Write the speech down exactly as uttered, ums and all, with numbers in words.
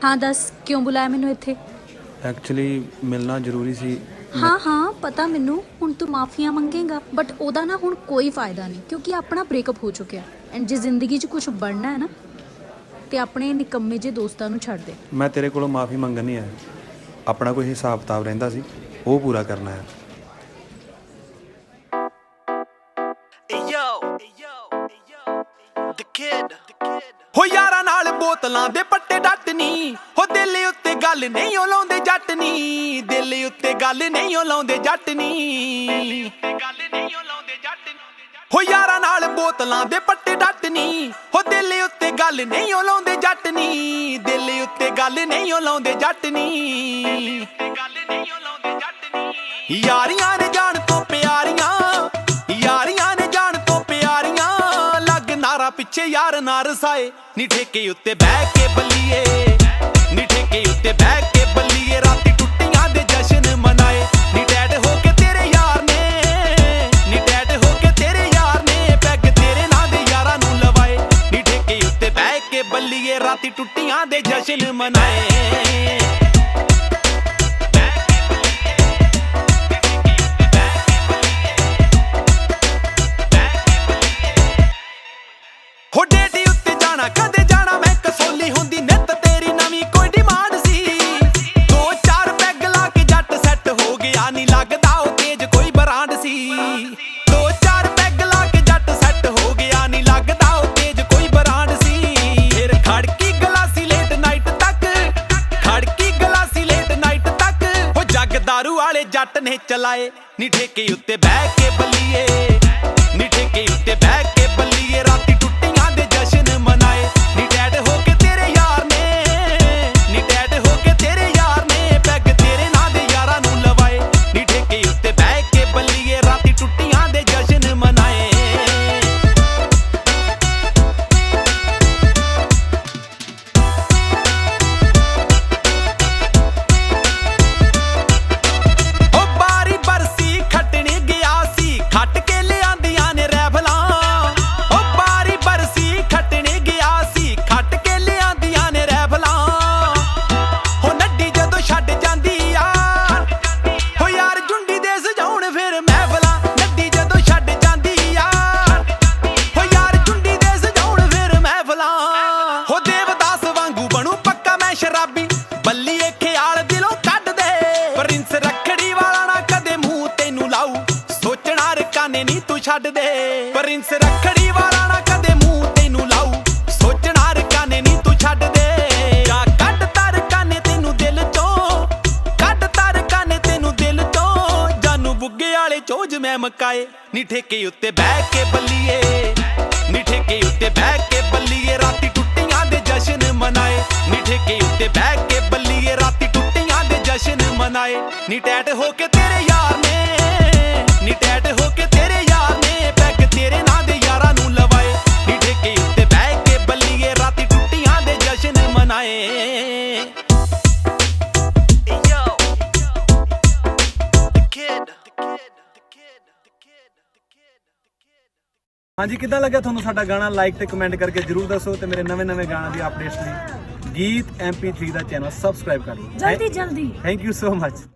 हाँ दस क्यों बुलाया मैनू इत्थे? एक्चुअली मिलना जरूरी सी। हाँ हाँ पता मैनू हुण तू माफिया मंगेगा बट ओदा ना हुण कोई फायदा नहीं क्योंकि अपना ब्रेकअप हो चुका एंड जे जिंदगी च कुछ बनना है ना तो अपने निकम्मे जे दोस्तां नू छड्ड दे। मैं तेरे कोलों माफ़ी मंगन नहीं आया, अपना कोई हिसाब किताब रहिंदा सी वो पूरा करना है। हो यारां नाल बोतलां दे पट्टे डट नी, हो दिल उत्ते गल नहीं ओ लाउंदे जट नी, दिल उत्ते गल नहीं ओ लाउंदे जट नी। हो यारां नाल बोतलां दे पट्टे डट नी, हो दिल उत्ते गल नहीं ओ लाउंदे जट नी, दिल उत्ते गल नहीं ओ लाउंदे जट नी। यारियां ने जान तो प्यारियां, यारियां ने जान तो प्यारियां, लग नारा पिछे यार ना रसाए नी ठेके उत्ते बह के बल्लीए, नी ठेके उत्ते बह के बल्लीए, राती टुट्टियां दे जश्न मनाए नी टैट होके तेरे यार ने, नी टैट होके तेरे यार ने, पैग तेरे नां दे यारां नू लवाए नी ठेके उत्ते बह के बल्लीए, राती टुट्टियां दे जश्न मनाए। हो डेटी उत्ते जाना कदे जाना मैं कसौली हुंदी नित तेरी नवीं कोई डिमांड सी, दो चार पैग ला के जट सैट हो गया नी लगदा ओ तेज कोई ब्रांड सी, दो चार पैग ला के जट सैट हो गया नी लगदा ओ तेज कोई ब्रांड सी। फिर खड़की गलासी लेट नाइट तक, खड़की गलासी लेट नाइट तक, हो जग दारू वाले जट ने चलाए नी ठेके उत्ते बह के बल्लीए, नी ठेके उत्ते बह के बल्लीए, राती ਛੱਡ ਦੇ, ਪ੍ਰਿੰਸ ਰੱਖੜੀ ਵਾਲਾ ਨਾ ਕਦੇ ਮੂੰਹ ਤੈਨੂੰ ਲਾਊ, ਸੋਚਣਾ ਰਕਾਨੇ ਨੀ ਤੂੰ ਛੱਡ ਦੇ। ਜਾ ਕੱਢ ਤਰ ਕਾਨੇ ਤੈਨੂੰ ਦਿਲ ਚੋਂ, ਕੱਢ ਤਰ ਕਾਨੇ ਤੈਨੂੰ ਦਿਲ ਚੋਂ, ਜਾਨੂ ਬੁੱਗੇ ਵਾਲੇ ਚੋਜ ਮੈਂ ਮਕਾਏ ਨੀ ਠੇਕੇ ਉੱਤੇ ਬਹਿ ਕੇ ਬੱਲੀਏ, ਨੀ ਠੇਕੇ ਉੱਤੇ ਬਹਿ ਕੇ ਬੱਲੀਏ, ਰਾਤੀ ਟੁੱਟੀਆਂ ਦੇ ਜਸ਼ਨ ਮਨਾਏ ਨੀ ਠੇਕੇ ਉੱਤੇ ਬਹਿ ਕੇ ਬੱਲੀਏ, ਰਾਤੀ ਟੁੱਟੀਆਂ ਦੇ ਜਸ਼ਨ ਮਨਾਏ ਨੀ ਟੈਟ ਹੋ ਕੇ ਤੇਰੇ ਯਾਰ ਨੇ, ਨੀ ਟੈਟ ਹੋ ਕੇ ਤੇਰੇ ਯਾਰ ਨੇ, ਪੈਗ ਤੇਰੇ ਨਾਂ ਦੇ ਯਾਰਾਂ ਨੂੰ ਲਵਾਏ ਨੀ ਠੇਕੇ ਉੱਤੇ ਬਹਿ ਕੇ ਬੱਲੀਏ, ਰਾਤੀ ਟੁੱਟੀਆਂ ਦੇ ਜਸ਼ਨ ਮਨਾਏ। ਹਾਂਜੀ ਕਿੱਦਾਂ ਲੱਗਿਆ ਤੁਹਾਨੂੰ ਸਾਡਾ ਗਾਣਾ? ਲਾਈਕ ਤੇ ਕਮੈਂਟ ਕਰਕੇ ਜਰੂਰ ਦੱਸੋ ਤੇ ਮੇਰੇ ਨਵੇਂ ਨਵੇਂ ਗਾਣਾ ਦੀ ਅਪਡੇਟਸ ਲਈ ਗੀਤ ਐਮ ਪੀ ਥ੍ਰੀ ਦਾ ਚੈਨਲ ਸਬਸਕ੍ਰਾਈਬ ਕਰ ਲਓ ਜਲਦੀ ਜਲਦੀ। Thank you so much.